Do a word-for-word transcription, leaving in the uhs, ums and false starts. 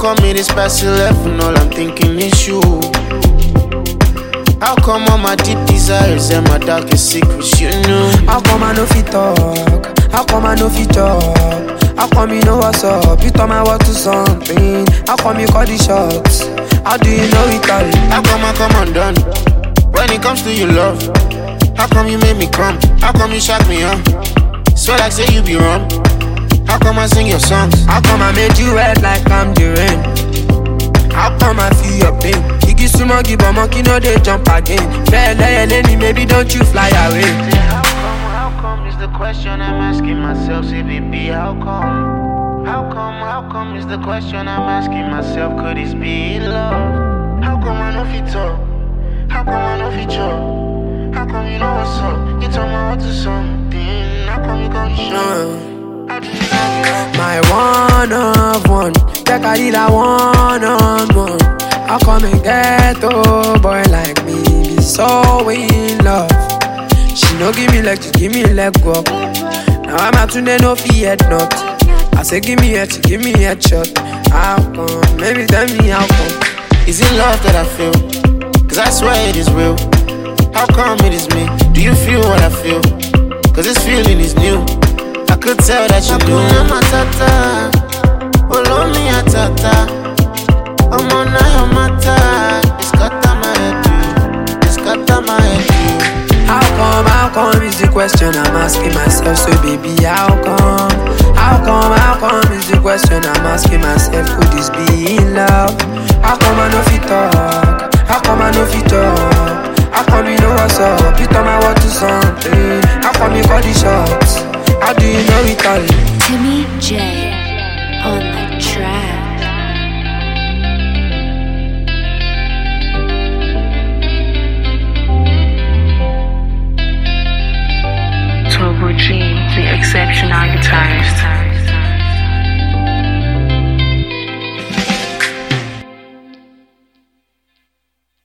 come it is past eleven? All I'm thinking is you. How come all my deep desires and my darkest secrets you knew? How come I no fit talk? How come I no fit talk? How come you know what's up? You turn my word to something. How come you call the shots? How do you know it all? How come I come undone when it comes to your love? How come you made me come? How come you shock me up? Swear like say you be wrong. How come I sing your songs? How come I made you wet like I'm the rain? How come I feel your pain? Iggy sumo give a monkey, no they jump again. Maybe don't you fly away. How come, how come is the question I'm asking myself, C B B, how come? How come, how come is the question I'm asking myself, could this be love? How come I know fit talk? How come I know fit talk? How come you know what's up? You told me what to something. How come you gon' show? My one of one, take a deal one on one. How come a ghetto boy like me be so in love? She no give me leg, she give me leg go. Now I'm out today, no fear not. I say give me a, she give me a shot. How come? Maybe tell me how come? Is it love that I feel? Cause I swear it is real. How come it is me? Do you feel what I feel? Cause this feeling is new. I could tell that you do. Hakuna matata, olomi atata. Omona yo mata, it's got my head, it's got my head. How come, how come is the question I'm asking myself. So baby, how come? How come, how come is the question I'm asking myself. Could this be in love? How come I no fit talk? How come I no fit talk? How come you know what's up? You turn my word to something. How come you call the shots? How do you know it all? Timmy J on the track. Turbo G, the exceptional guitarist.